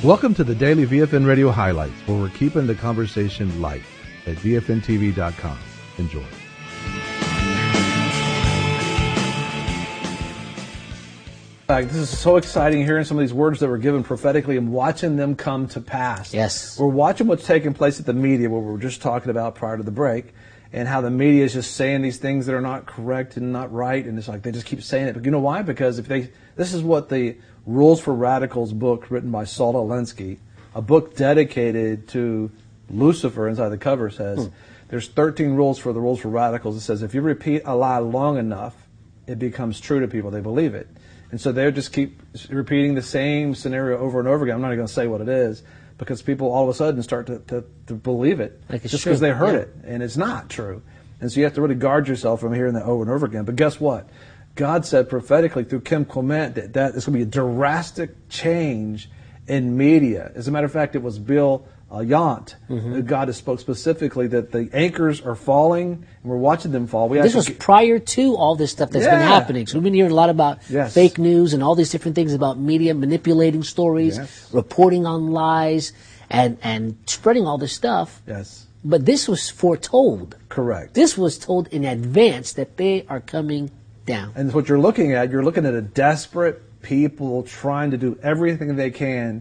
Welcome to the Daily VFN Radio Highlights, where we're keeping the conversation light at VFNTV.com. Enjoy. This is so exciting, hearing some of these words that were given prophetically and watching them come to pass. Yes. We're watching what's taking place at the media, what we were just talking about prior to the break, and how the media is just saying these things that are not correct and not right, and it's like they just keep saying it. But you know why? Because this is what the Rules for Radicals book, written by Saul Alinsky, a book dedicated to Lucifer, inside the cover says, there's 13 rules for the Rules for Radicals. It says if you repeat a lie long enough, it becomes true to people. They believe it. And so they just keep repeating the same scenario over and over again. I'm not even going to say what it is, because people all of a sudden start to believe it just because they heard it, and it's not true. And so you have to really guard yourself from hearing that over and over again. But guess what? God said prophetically through Kim Clement that there's going to be a drastic change in media. As a matter of fact, it was Bill Yount, God has spoke specifically that the anchors are falling, and we're watching them fall. This was prior to all this stuff that's been happening. So we've been hearing a lot about fake news and all these different things about media manipulating stories, reporting on lies, and spreading all this stuff. Yes. But this was foretold. Correct. This was told in advance that they are coming down. And what you're looking at a desperate people trying to do everything they can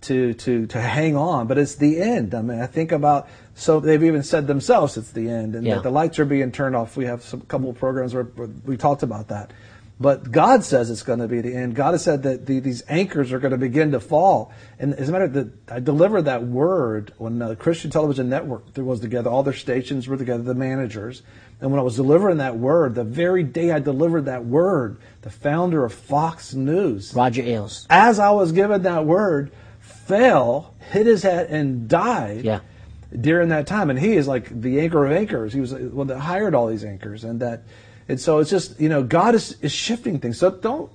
to hang on, but it's the end. I mean, I think about, so they've even said themselves it's the end, and that the lights are being turned off. We have a couple of programs where we talked about that. But God says it's going to be the end. God has said that these anchors are going to begin to fall. And as a matter of fact, I delivered that word when the Christian Television Network was together. All their stations were together, the managers. And when I was delivering that word, the very day I delivered that word, the founder of Fox News, Roger Ailes, as I was given that word, fell, hit his head, and died during that time. And he is like the anchor of anchors. He was the one that hired all these anchors. And so it's just, God is shifting things. So don't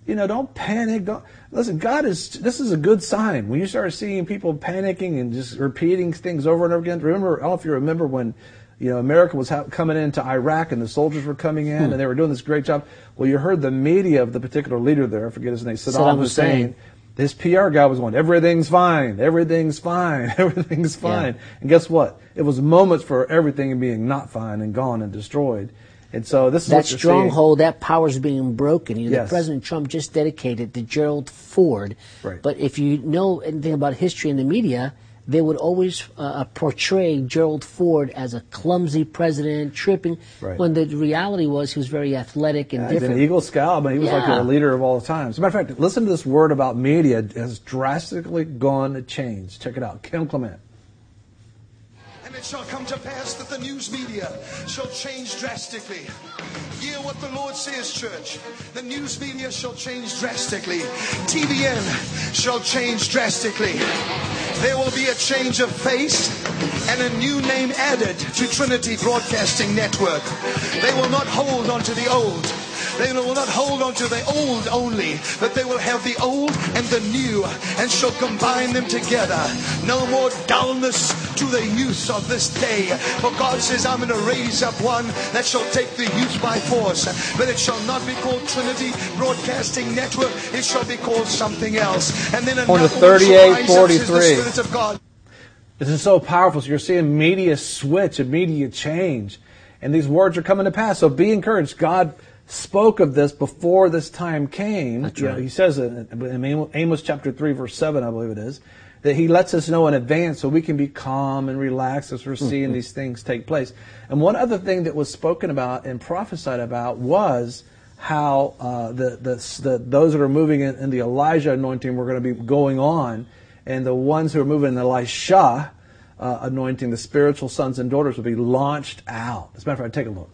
panic. Listen, this is a good sign. When you start seeing people panicking and just repeating things over and over again. Remember, I don't know if you remember when, America was coming into Iraq and the soldiers were coming in and they were doing this great job. Well, you heard the media of the particular leader there, I forget his name, Saddam Hussein. His PR guy was going, everything's fine, everything's fine, everything's fine. And guess what? It was moments for everything being not fine and gone and destroyed. And so this is that what you're stronghold, seeing. that power is being broken. The President Trump just dedicated to Gerald Ford. Right. But if you know anything about history in the media, they would always portray Gerald Ford as a clumsy president, tripping, when the reality was he was very athletic and different. He's an Eagle Scout, but he was like a leader of all time. As a matter of fact, listen to this word about media. It has drastically gone to change. Check it out. Kim Clement. And it shall come to pass that the news media shall change drastically. Hear what the Lord says, church. The news media shall change drastically. TVN shall change drastically. There will be a change of face and a new name added to Trinity Broadcasting Network. They will not hold on to the old. They will not hold on to the old only, but they will have the old and the new and shall combine them together. No more dullness to the youth of this day. For God says, I'm going to raise up one that shall take the youth by force. But it shall not be called Trinity Broadcasting Network. It shall be called something else. And then another 38:43. Spirit of God. This is so powerful. So you're seeing media switch and media change. And these words are coming to pass. So be encouraged. God spoke of this before this time came. That's right. He says in Amos chapter 3, verse 7, I believe it is, that he lets us know in advance so we can be calm and relaxed as we're seeing these things take place. And one other thing that was spoken about and prophesied about was how those that are moving in the Elijah anointing were going to be going on, and the ones who are moving in the Elisha anointing, the spiritual sons and daughters, will be launched out. As a matter of fact, take a look.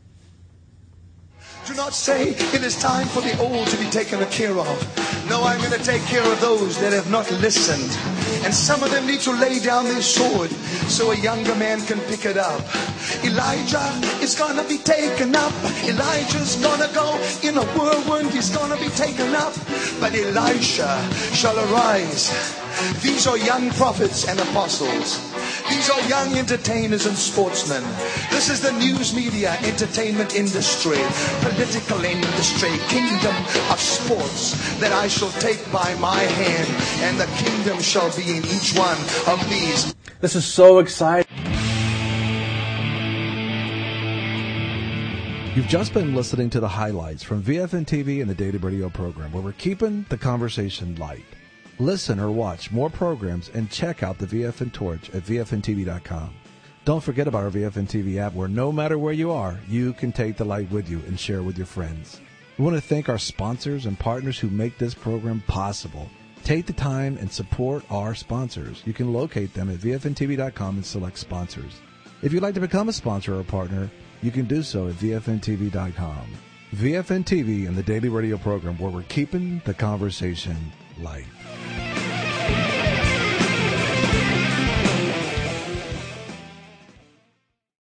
Do not say it is time for the old to be taken care of. No, I'm going to take care of those that have not listened. And some of them need to lay down their sword so a younger man can pick it up. Elijah is going to be taken up. Elijah's going to go in a whirlwind. He's going to be taken up. But Elisha shall arise. These are young prophets and apostles. These are young entertainers and sportsmen. This is the news media, entertainment industry, political industry, kingdom of sports that I shall take by my hand, and the kingdom shall be in each one of these. This is so exciting. You've just been listening to the highlights from VFN TV and the Daily Radio program, where we're keeping the conversation light. Listen or watch more programs and check out the VFN Torch at VFNTV.com. Don't forget about our VFN TV app, where no matter where you are, you can take the light with you and share with your friends. We want to thank our sponsors and partners who make this program possible. Take the time and support our sponsors. You can locate them at VFNTV.com and select sponsors. If you'd like to become a sponsor or a partner, you can do so at VFNTV.com. VFN TV and the Daily Radio program, where we're keeping the conversation light.